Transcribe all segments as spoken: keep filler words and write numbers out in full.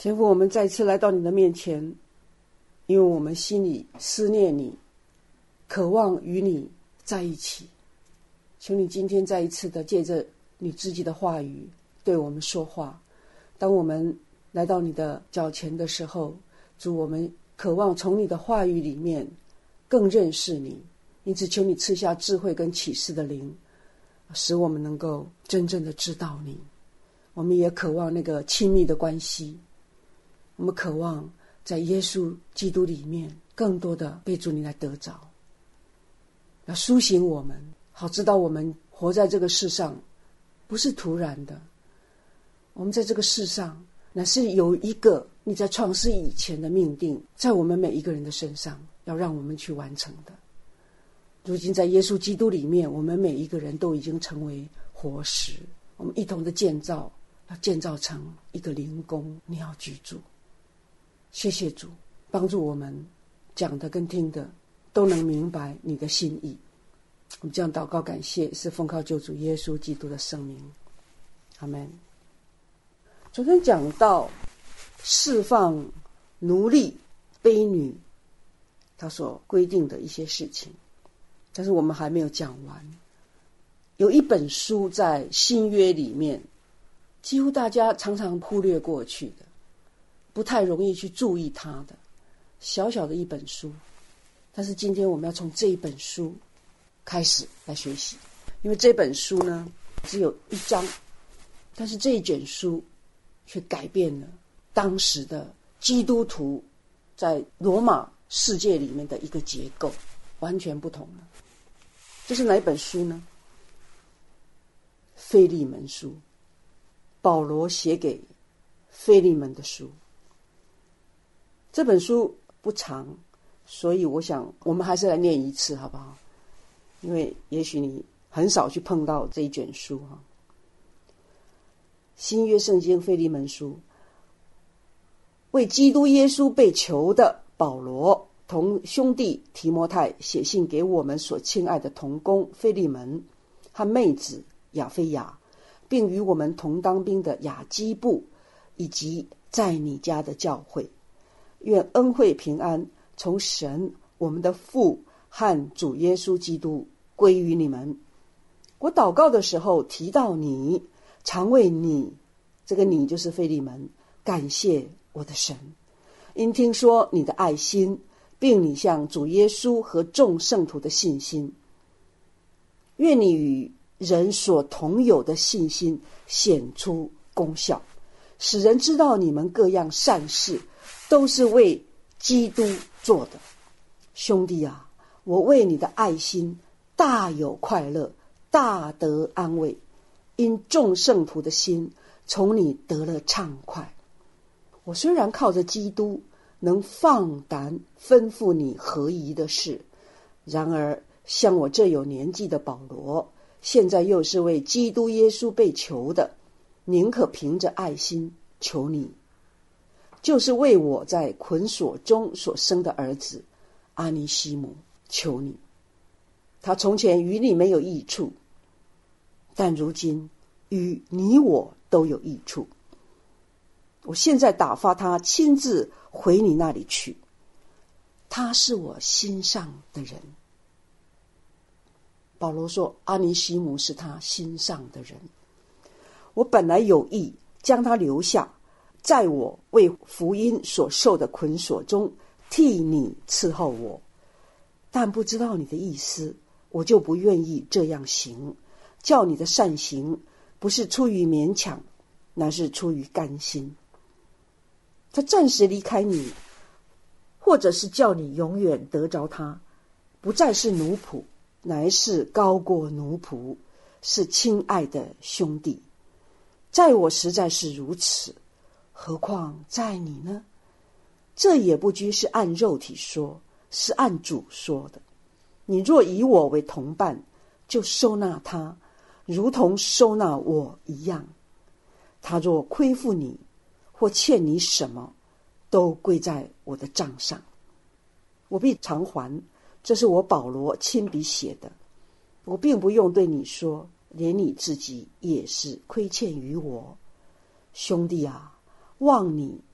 天父，我们再次来到你的面前，因为我们心里思念你，渴望与你在一起。求你今天再一次的借着你自己的话语对我们说话。当我们来到你的脚前的时候，主，我们渴望从你的话语里面更认识你，因此求你赐下智慧跟启示的灵，使我们能够真正的知道你。我们也渴望那个亲密的关系，我们渴望在耶稣基督里面更多的被主你来得着，要苏醒我们，好知道我们活在这个世上不是突然的，我们在这个世上乃是有一个你在创世以前的命定，在我们每一个人的身上要让我们去完成的。如今在耶稣基督里面，我们每一个人都已经成为活石，我们一同的建造，要建造成一个灵宫，你要居住。谢谢主，帮助我们讲的跟听的都能明白你的心意。我们这样祷告感谢，是奉靠救主耶稣基督的圣名，阿们。昨天讲到释放奴隶婢女他所规定的一些事情，但是我们还没有讲完。有一本书在新约里面几乎大家常常忽略过去的，不太容易去注意它的小小的一本书，但是今天我们要从这一本书开始来学习。因为这本书呢只有一章，但是这一卷书却改变了当时的基督徒在罗马世界里面的一个结构，完全不同了。这是哪一本书呢？腓利门书，保罗写给腓利门的书。这本书不长，所以我想我们还是来念一次好不好？因为也许你很少去碰到这一卷书哈。新约圣经腓利门书，为基督耶稣被囚的保罗同兄弟提摩太写信给我们所亲爱的同工腓利门和妹子亚非亚，并与我们同当兵的雅基布，以及在你家的教会。愿恩惠平安从神我们的父和主耶稣基督归于你们。我祷告的时候提到你，常为你，这个你就是腓利门，感谢我的神，因听说你的爱心，并你向主耶稣和众圣徒的信心。愿你与人所同有的信心显出功效，使人知道你们各样善事都是为基督做的。兄弟啊，我为你的爱心大有快乐，大得安慰，因众圣徒的心从你得了畅快。我虽然靠着基督能放胆吩咐你合宜的事，然而像我这有年纪的保罗，现在又是为基督耶稣被囚的，宁可凭着爱心求你，就是为我在捆锁中所生的儿子阿尼西姆求你。他从前与你没有益处，但如今与你我都有益处。我现在打发他亲自回你那里去，他是我心上的人。保罗说阿尼西姆是他心上的人。我本来有意将他留下，在我为福音所受的捆锁中替你伺候我，但不知道你的意思，我就不愿意这样行，叫你的善行不是出于勉强，乃是出于甘心。他暂时离开你，或者是叫你永远得着他，不再是奴仆，乃是高过奴仆，是亲爱的兄弟。在我实在是如此，何况在你呢？这也不拘是按肉体说，是按主说的。你若以我为同伴，就收纳他，如同收纳我一样。他若亏负你或欠你什么，都归在我的账上，我必偿还。这是我保罗亲笔写的，我并不用对你说，连你自己也是亏欠于我。兄弟啊，望你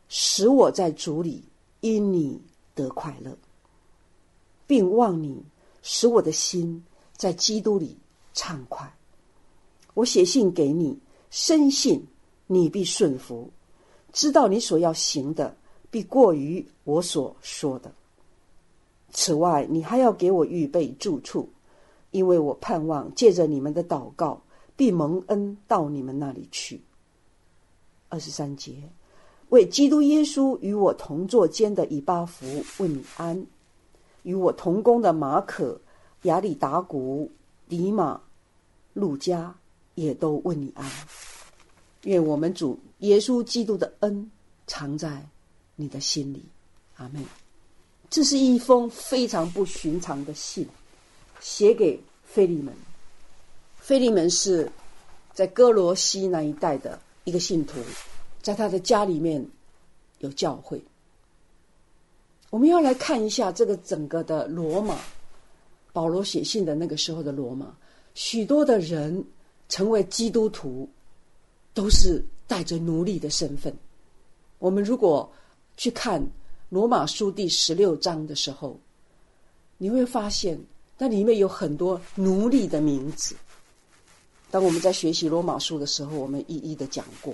使我在主里因你得快乐，并望你使我的心在基督里畅快。我写信给你，深信你必顺服，知道你所要行的必过于我所说的。此外，你还要给我预备住处，因为我盼望借着你们的祷告，必蒙恩到你们那里去。二十三节，为基督耶稣与我同坐监的以巴弗问你安，与我同工的马可、亚里达古、迪马、路加也都问你安。愿我们主耶稣基督的恩藏在你的心里。阿们。这是一封非常不寻常的信，写给腓利门。腓利门是在哥罗西那一带的一个信徒，在他的家里面有教会。我们要来看一下这个整个的罗马，保罗写信的那个时候的罗马，许多的人成为基督徒都是带着奴隶的身份。我们如果去看罗马书第十六章的时候，你会发现那里面有很多奴隶的名字。当我们在学习罗马书的时候，我们一一的讲过。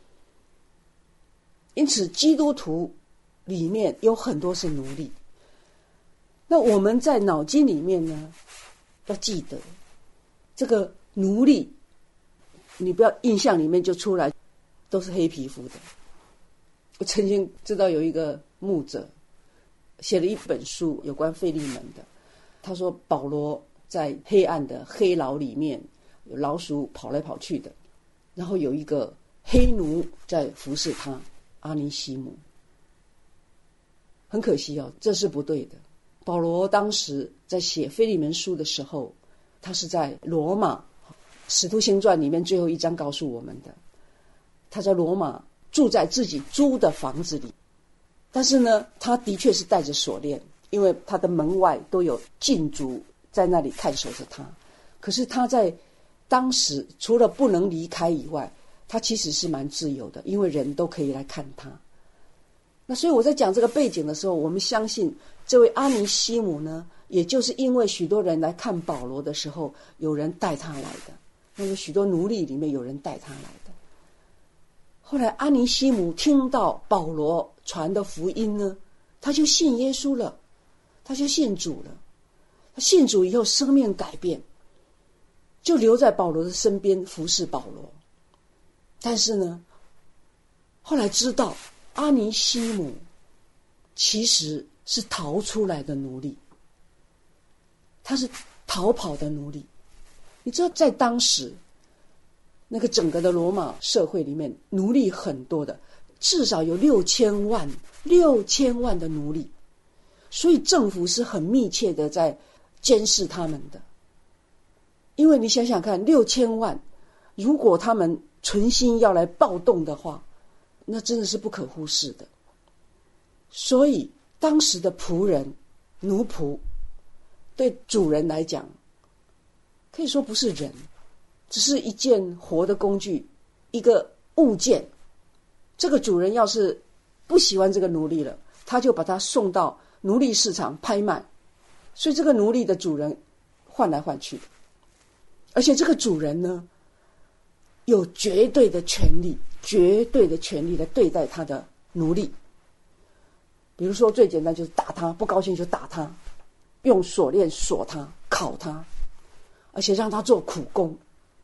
因此基督徒里面有很多是奴隶。那我们在脑筋里面呢，要记得这个奴隶，你不要印象里面就出来都是黑皮肤的。我曾经知道有一个牧者写了一本书有关腓利门的，他说保罗在黑暗的黑牢里面，有老鼠跑来跑去的，然后有一个黑奴在服侍他，阿尼西姆。很可惜哦，这是不对的。保罗当时在写腓利门书的时候，他是在罗马，使徒行传里面最后一章告诉我们的，他在罗马住在自己租的房子里，但是呢，他的确是带着锁链，因为他的门外都有禁足在那里看守着他。可是他在当时除了不能离开以外，他其实是蛮自由的，因为人都可以来看他。那所以我在讲这个背景的时候，我们相信这位阿尼西姆呢，也就是因为许多人来看保罗的时候，有人带他来的，那个许多奴隶里面有人带他来的。后来阿尼西姆听到保罗传的福音呢，他就信耶稣了，他就信主了。他信主以后生命改变，就留在保罗的身边服侍保罗。但是呢，后来知道阿尼西姆其实是逃出来的奴隶，他是逃跑的奴隶。你知道在当时那个整个的罗马社会里面，奴隶很多的，至少有六千万六千万的奴隶，所以政府是很密切的在监视他们的。因为你想想看，六千万如果他们存心要来暴动的话，那真的是不可忽视的。所以当时的仆人奴仆对主人来讲，可以说不是人，只是一件活的工具，一个物件。这个主人要是不喜欢这个奴隶了，他就把他送到奴隶市场拍卖，所以这个奴隶的主人换来换去的。而且这个主人呢，有绝对的权利绝对的权利来对待他的奴隶。比如说最简单就是打他，不高兴就打他，用锁链锁他，烤他，而且让他做苦工。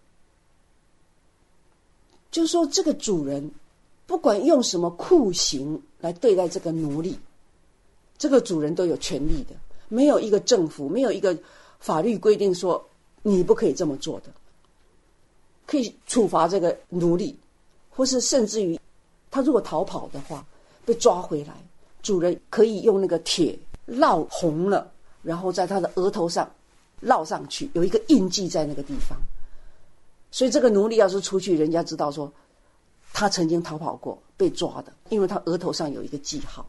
就是说这个主人不管用什么酷刑来对待这个奴隶，这个主人都有权利的，没有一个政府，没有一个法律规定说你不可以这么做的。可以处罚这个奴隶，或是甚至于他如果逃跑的话被抓回来，主人可以用那个铁烙红了，然后在他的额头上烙上去，有一个印记在那个地方。所以这个奴隶要是出去，人家知道说他曾经逃跑过被抓的，因为他额头上有一个记号。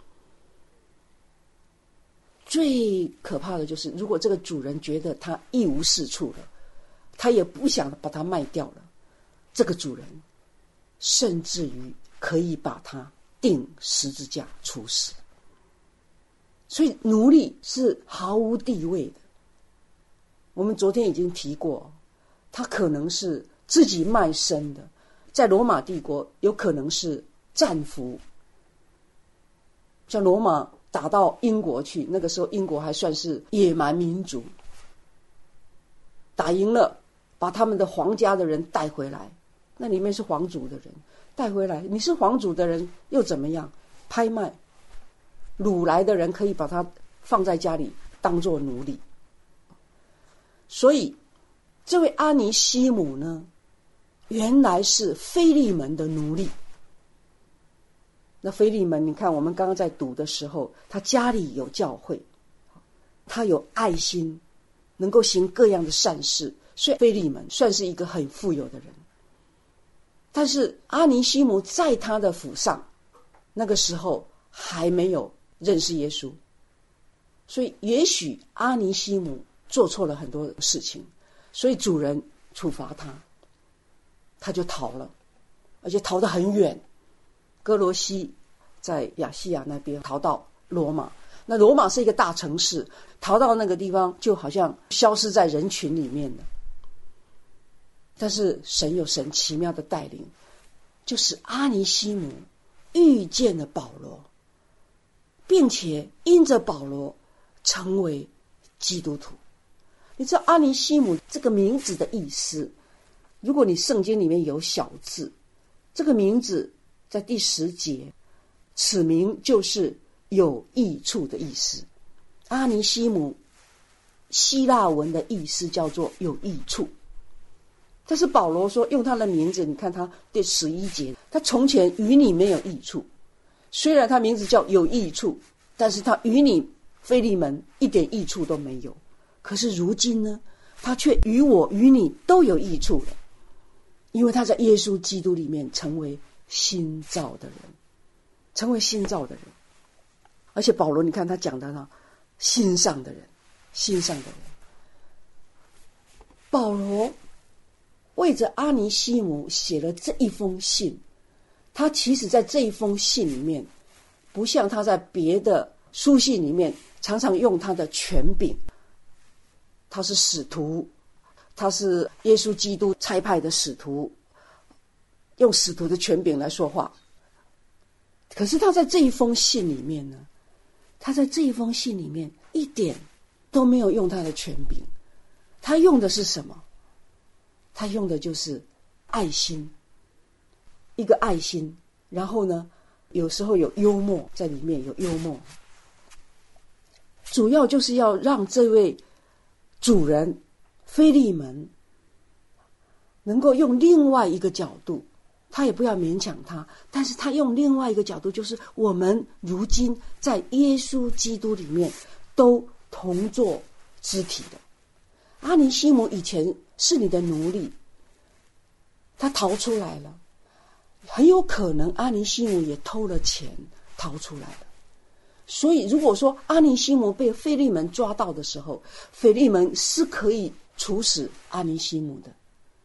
最可怕的就是如果这个主人觉得他一无是处了，他也不想把它卖掉了，这个主人甚至于可以把它钉十字架处死。所以奴隶是毫无地位的。我们昨天已经提过，他可能是自己卖身的，在罗马帝国有可能是战俘，像罗马打到英国去，那个时候英国还算是野蛮民族，打赢了把他们的皇家的人带回来，那里面是皇族的人带回来，你是皇族的人又怎么样？拍卖，掳来的人可以把他放在家里当作奴隶。所以这位阿尼西姆呢，原来是腓利门的奴隶。那腓利门，你看我们刚刚在读的时候，他家里有教会，他有爱心，能够行各样的善事，所以腓利门算是一个很富有的人。但是阿尼西姆在他的府上，那个时候还没有认识耶稣，所以也许阿尼西姆做错了很多事情，所以主人处罚他，他就逃了，而且逃得很远。哥罗西在亚细亚那边逃到罗马，那罗马是一个大城市，逃到那个地方就好像消失在人群里面了。但是神有神奇妙的带领，就是阿尼西姆遇见了保罗，并且因着保罗成为基督徒。你知道阿尼西姆这个名字的意思，如果你圣经里面有小字，这个名字在第十节，此名就是有益处的意思。阿尼西姆希腊文的意思叫做有益处，但是保罗说用他的名字，你看他第十一节，他从前与你没有益处，虽然他名字叫有益处，但是他与你腓利门一点益处都没有。可是如今呢，他却与我与你都有益处了，因为他在耶稣基督里面成为新造的人，成为新造的人。而且保罗你看他讲的呢，心上的人，心上的人。保罗为着阿尼西姆写了这一封信，他其实在这一封信里面，不像他在别的书信里面常常用他的权柄，他是使徒，他是耶稣基督差派的使徒，用使徒的权柄来说话。可是他在这一封信里面呢，他在这一封信里面一点都没有用他的权柄，他用的是什么？他用的就是爱心，一个爱心，然后呢，有时候有幽默在里面，有幽默，主要就是要让这位主人腓利门能够用另外一个角度，他也不要勉强他，但是他用另外一个角度，就是我们如今在耶稣基督里面都同作肢体的。阿尼西姆以前是你的奴隶，他逃出来了，很有可能阿尼西姆也偷了钱逃出来了。所以如果说阿尼西姆被腓利门抓到的时候，腓利门是可以处死阿尼西姆的。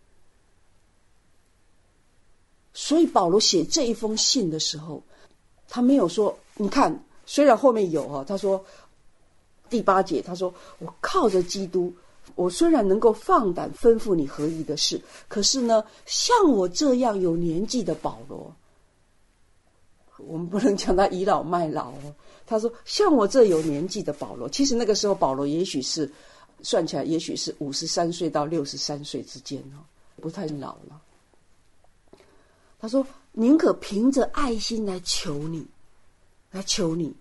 所以保罗写这一封信的时候，他没有说，你看虽然后面有啊，他说第八节，他说我靠着基督，我虽然能够放胆吩咐你合宜的事，可是呢，像我这样有年纪的保罗，我们不能讲他倚老卖老哦。他说像我这有年纪的保罗，其实那个时候保罗也许是算起来也许是五十三岁到六十三岁之间哦，不太老了。他说宁可凭着爱心来求你，来求你。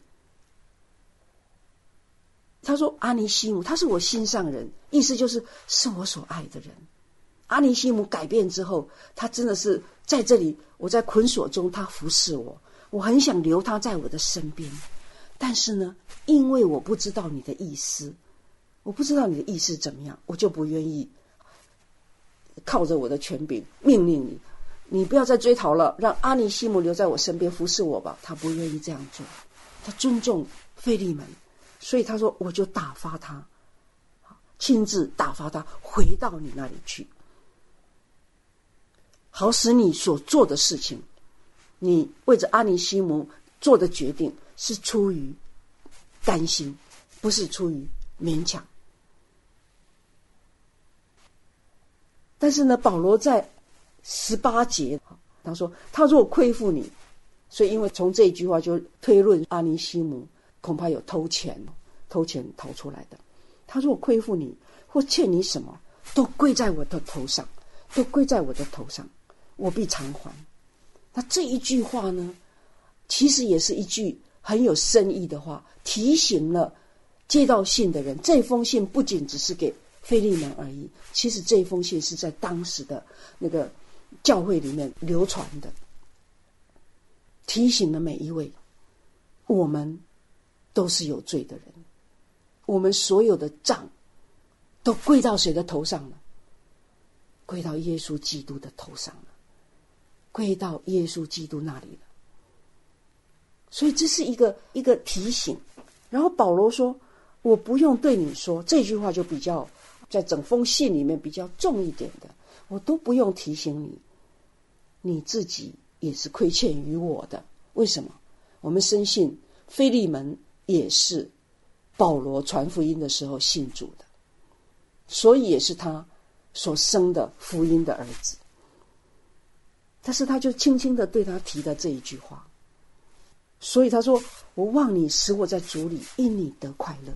他说阿尼西姆他是我心上人，意思就是是我所爱的人。阿尼西姆改变之后，他真的是在这里，我在捆锁中他服侍我，我很想留他在我的身边，但是呢，因为我不知道你的意思，我不知道你的意思怎么样，我就不愿意靠着我的权柄命令你，你不要再追讨了，让阿尼西姆留在我身边服侍我吧。他不愿意这样做，他尊重腓利门，所以他说我就打发他，亲自打发他回到你那里去，好使你所做的事情你为着阿尼西姆做的决定是出于甘心，不是出于勉强。但是呢，保罗在十八节他说，他若亏负你，所以因为从这一句话就推论阿尼西姆恐怕有偷钱偷钱逃出来的。他若亏负你或欠你什么，都归在我的头上，都归在我的头上，我必偿还。那这一句话呢，其实也是一句很有深意的话，提醒了接到信的人，这封信不仅只是给腓利门而已，其实这封信是在当时的那个教会里面流传的，提醒了每一位，我们都是有罪的人，我们所有的账都归到谁的头上了？归到耶稣基督的头上了，归到耶稣基督那里了。所以这是一个一个提醒。然后保罗说，我不用对你说，这句话就比较在整封信里面比较重一点的，我都不用提醒你，你自己也是亏欠于我的。为什么？我们深信腓利门也是保罗传福音的时候信主的，所以也是他所生的福音的儿子。但是他就轻轻的对他提的这一句话，所以他说，我望你使我在主里因你得快乐。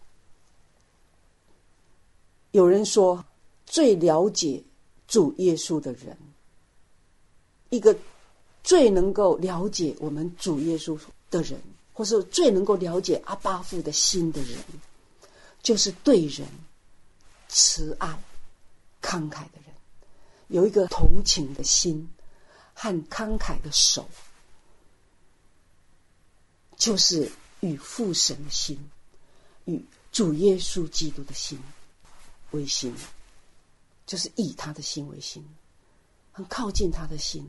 有人说，最了解主耶稣的人，一个最能够了解我们主耶稣的人，或是最能够了解阿爸父的心的人，就是对人慈爱慷慨的人，有一个同情的心和慷慨的手，就是与父神的心，与主耶稣基督的心为心，就是以他的心为心，很靠近他的心，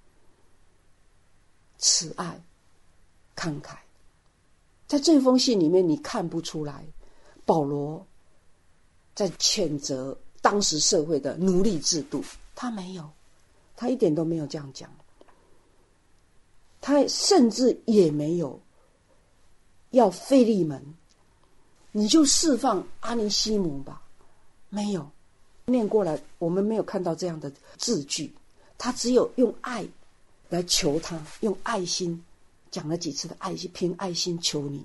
慈爱慷慨。在这封信里面，你看不出来保罗在谴责当时社会的奴隶制度，他没有，他一点都没有这样讲，他甚至也没有要腓利门你就释放阿尼西姆吧，没有，念过来我们没有看到这样的字句，他只有用爱来求他，用爱心讲了几次的爱心，凭爱心求你。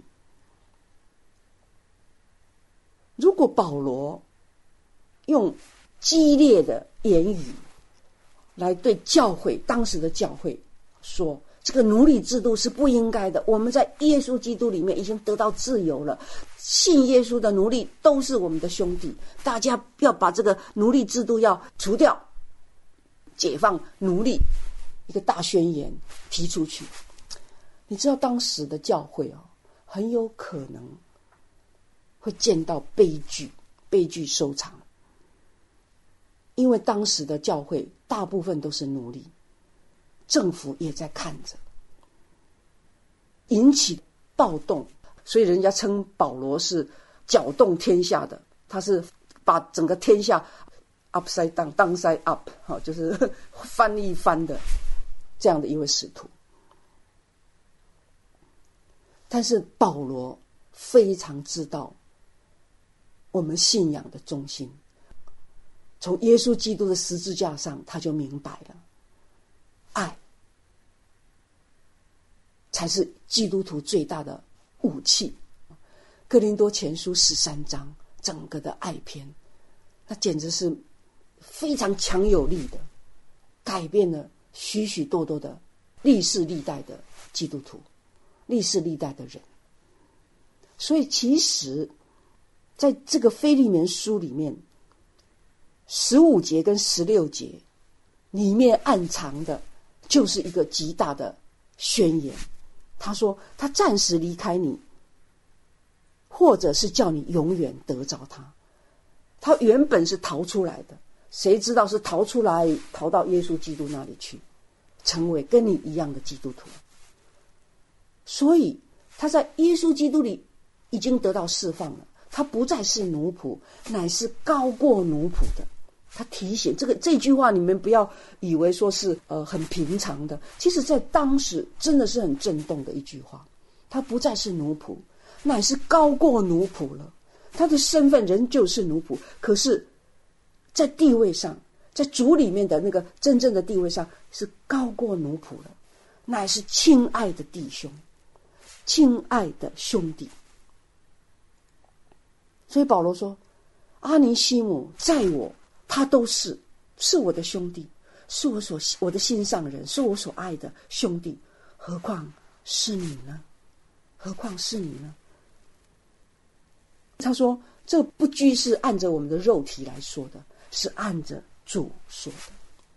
如果保罗用激烈的言语来对教会，当时的教会说，这个奴隶制度是不应该的，我们在耶稣基督里面已经得到自由了，信耶稣的奴隶都是我们的兄弟，大家要把这个奴隶制度要除掉，解放奴隶，一个大宣言提出去。你知道当时的教会哦，很有可能会见到悲剧，悲剧收场，因为当时的教会大部分都是奴隶，政府也在看着，引起暴动，所以人家称保罗是搅动天下的，他是把整个天下 upside down downside up， 就是翻一翻的这样的一位使徒。但是保罗非常知道我们信仰的中心，从耶稣基督的十字架上他就明白了，爱才是基督徒最大的武器。哥林多前书十三章整个的爱篇，那简直是非常强有力的，改变了许许多多的历世历代的基督徒，历世历代的人。所以其实在这个腓利门书里面，十五节跟十六节里面暗藏的就是一个极大的宣言。他说他暂时离开你，或者是叫你永远得着他。他原本是逃出来的，谁知道是逃出来逃到耶稣基督那里去，成为跟你一样的基督徒。所以他在耶稣基督里已经得到释放了，他不再是奴仆，乃是高过奴仆的， 他提醒这个这句话，你们不要以为说是呃很平常的，其实在当时真的是很震动的一句话。他不再是奴仆，乃是高过奴仆了。他的身份仍旧是奴仆，可是在地位上，在主里面的那个真正的地位上是高过奴仆了，乃是亲爱的弟兄，亲爱的兄弟。所以保罗说，阿尼西姆在我，他都是是我的兄弟，是我所我的心上人，是我所爱的兄弟，何况是你呢？何况是你呢？他说，这不拘是按着我们的肉体来说的，是按着主说的。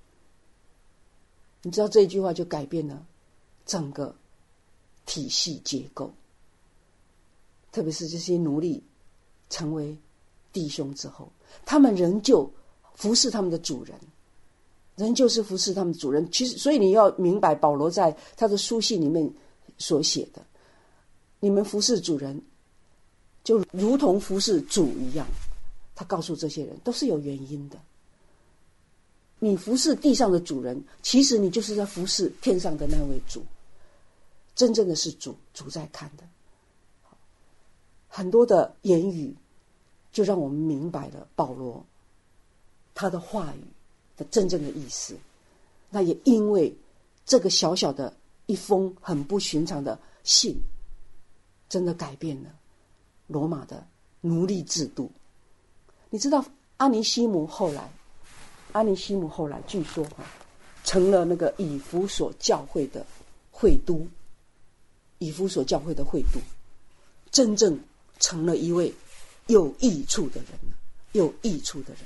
你知道这一句话就改变了整个体系结构，特别是这些奴隶成为弟兄之后，他们仍旧服侍他们的主人，仍旧是服侍他们的主人。其实，所以你要明白保罗在他的书信里面所写的，你们服侍主人就如同服侍主一样，他告诉这些人都是有原因的。你服侍地上的主人，其实你就是在服侍天上的那位主，真正的是主，主在看的。很多的言语就让我们明白了保罗他的话语的真正的意思。那也因为这个小小的一封很不寻常的信，真的改变了罗马的奴隶制度。你知道阿尼西姆后来阿尼西姆后来据说成了那个以弗所教会的会督，以弗所教会的会督，真正成了一位有益处的人，有益处的人。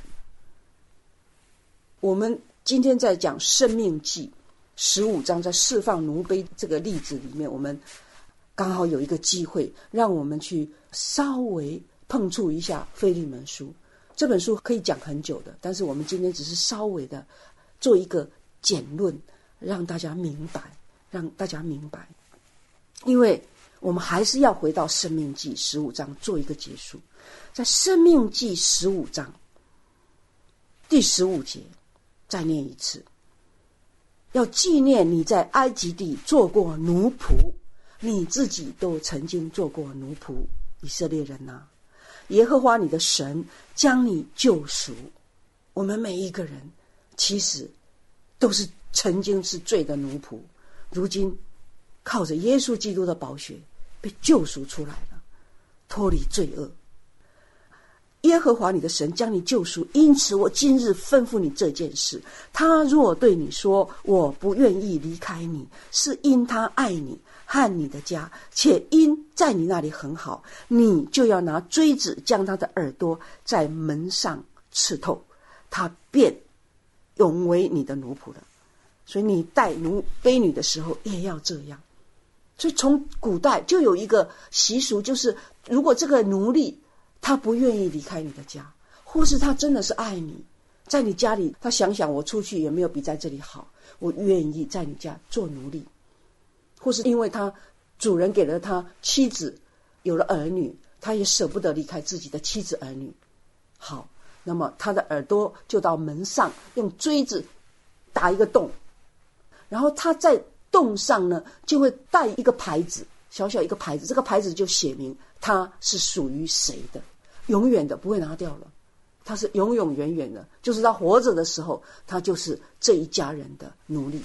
我们今天在讲申命记十五章，在释放奴婢这个例子里面，我们刚好有一个机会让我们去稍微碰触一下腓利门书。这本书可以讲很久的，但是我们今天只是稍微的做一个简论，让大家明白，让大家明白。因为我们还是要回到申命记十五章做一个结束。在申命记十五章第十五节，再念一次，要纪念你在埃及地做过奴仆，你自己都曾经做过奴仆，以色列人啊，耶和华你的神将你救赎。我们每一个人其实都是曾经是罪的奴仆，如今靠着耶稣基督的宝血被救赎出来了，脱离罪恶。耶和华你的神将你救赎，因此我今日吩咐你这件事，他若对你说我不愿意离开你，是因他爱你和你的家，且因在你那里很好，你就要拿锥子将他的耳朵在门上刺透，他便永为你的奴仆了。所以你带奴婢女的时候也要这样。所以从古代就有一个习俗，就是如果这个奴隶他不愿意离开你的家，或是他真的是爱你，在你家里他想想我出去也没有比在这里好，我愿意在你家做奴隶，或是因为他主人给了他妻子，有了儿女，他也舍不得离开自己的妻子儿女，好，那么他的耳朵就到门上用锥子打一个洞，然后他在洞上呢就会带一个牌子，小小一个牌子，这个牌子就写明他是属于谁的，永远的不会拿掉了，他是永永远远的，就是他活着的时候他就是这一家人的奴隶。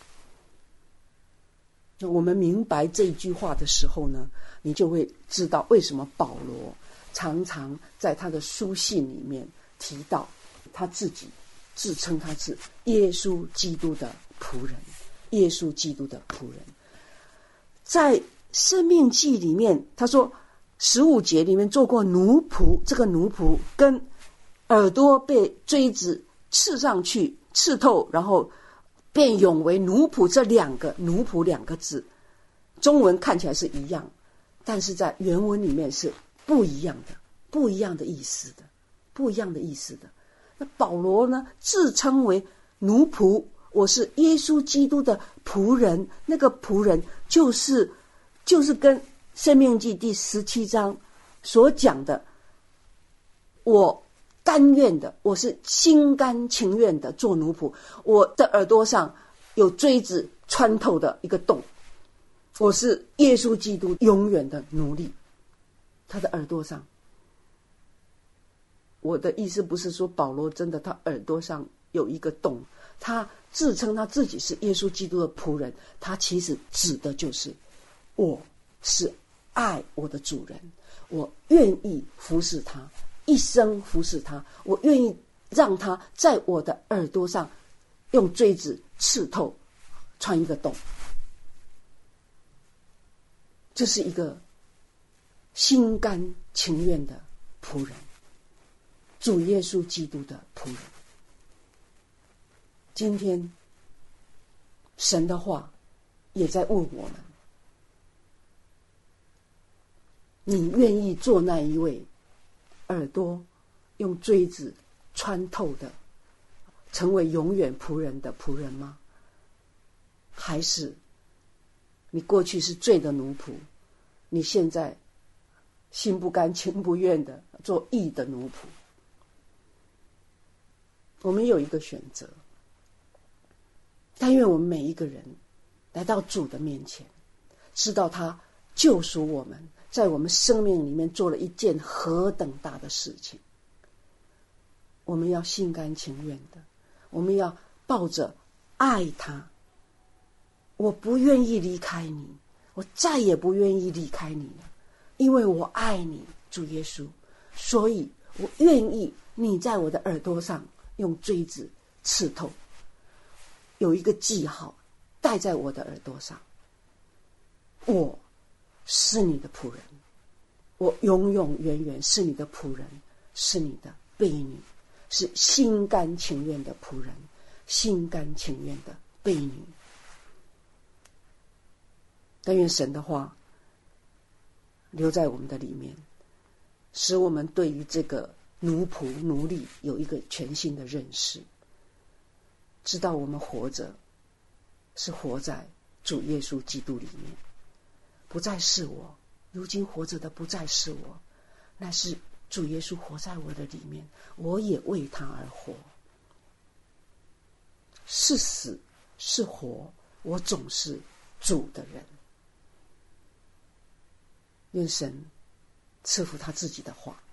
我们明白这一句话的时候呢，你就会知道为什么保罗常常在他的书信里面提到他自己自称他是耶稣基督的仆人，耶稣基督的仆人。在申命记里面他说十五节里面做过奴仆，这个奴仆跟耳朵被锥子刺上去刺透，然后便永为奴仆，这两个奴仆两个字中文看起来是一样，但是在原文里面是不一样的，不一样的意思的，不一样的意思的。那保罗呢自称为奴仆，我是耶稣基督的仆人，那个仆人就是就是跟申命记第十七章所讲的，我甘愿的，我是心甘情愿的做奴仆。我的耳朵上有锥子穿透的一个洞，我是耶稣基督永远的奴隶。他的耳朵上，我的意思不是说保罗真的他耳朵上有一个洞，他自称他自己是耶稣基督的仆人，他其实指的就是我是爱我的主人，我愿意服侍他，一生服侍他，我愿意让他在我的耳朵上用锥子刺透，穿一个洞。这是一个心甘情愿的仆人，主耶稣基督的仆人。今天神的话也在问我们，你愿意做那一位耳朵用锥子穿透的，成为永远仆人的仆人吗？还是你过去是罪的奴仆，你现在心不甘情不愿的做义的奴仆？我们有一个选择，但愿我们每一个人来到主的面前，知道他救赎我们，在我们生命里面做了一件何等大的事情。我们要心甘情愿的，我们要抱着爱他，我不愿意离开你，我再也不愿意离开你了，因为我爱你，主耶稣，所以我愿意你在我的耳朵上用锥子刺透，有一个记号戴在我的耳朵上，我是你的仆人，我永永远远是你的仆人，是你的婢女，是心甘情愿的仆人，心甘情愿的婢女。但愿神的话留在我们的里面，使我们对于这个奴仆奴隶有一个全新的认识，知道我们活着是活在主耶稣基督里面，不再是我，如今活着的不再是我，乃是主耶稣活在我的里面，我也为他而活。是死是活，我总是主的人。愿神赐福他自己的话。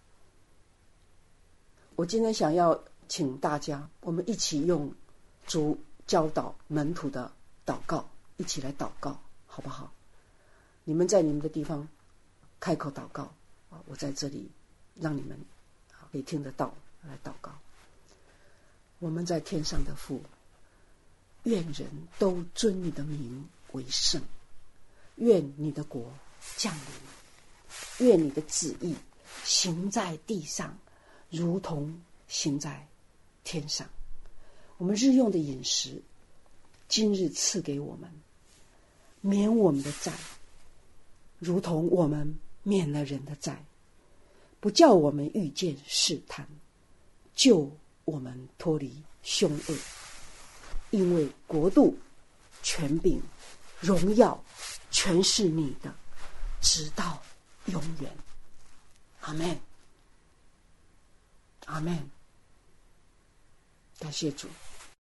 我今天想要请大家，我们一起用主教导门徒的祷告，一起来祷告，好不好？你们在你们的地方开口祷告，我在这里让你们可以听得到来祷告。我们在天上的父，愿人都尊你的名为圣，愿你的国降临，愿你的旨意行在地上，如同行在天上。我们日用的饮食今日赐给我们，免我们的债，如同我们免了人的债，不叫我们遇见试探，救我们脱离凶恶。因为国度、权柄、荣耀全是你的，直到永远。阿们，阿们。感谢主。